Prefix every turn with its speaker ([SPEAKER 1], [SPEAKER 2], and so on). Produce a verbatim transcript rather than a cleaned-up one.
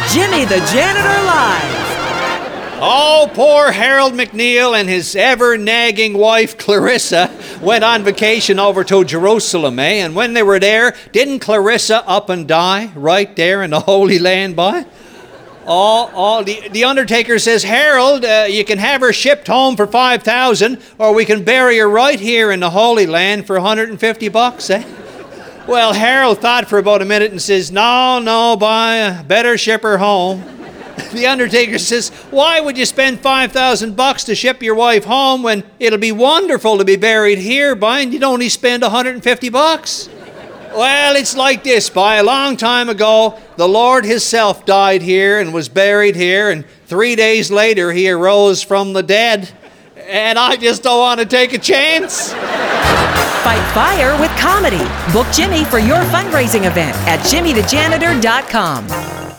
[SPEAKER 1] Jimmy the Janitor Live.
[SPEAKER 2] Oh, poor Harold McNeil and his ever-nagging wife, Clarissa, went on vacation over to Jerusalem, eh? And when they were there, didn't Clarissa up and die right there in the Holy Land, boy? Oh, oh, the, the undertaker says, Harold, uh, you can have her shipped home for five thousand, or we can bury her right here in the Holy Land for one hundred fifty bucks, eh? Well, Harold thought for about a minute and says, no, no, boy, better ship her home. The undertaker says, why would you spend five thousand bucks to ship your wife home when it'll be wonderful to be buried here, boy, and you'd only spend one hundred fifty bucks? Well, it's like this, boy. A long time ago, the Lord himself died here and was buried here, and three days later he arose from the dead. And I just don't want to take a chance.
[SPEAKER 1] Fight fire with comedy. Book Jimmy for your fundraising event at jimmy the janitor dot com.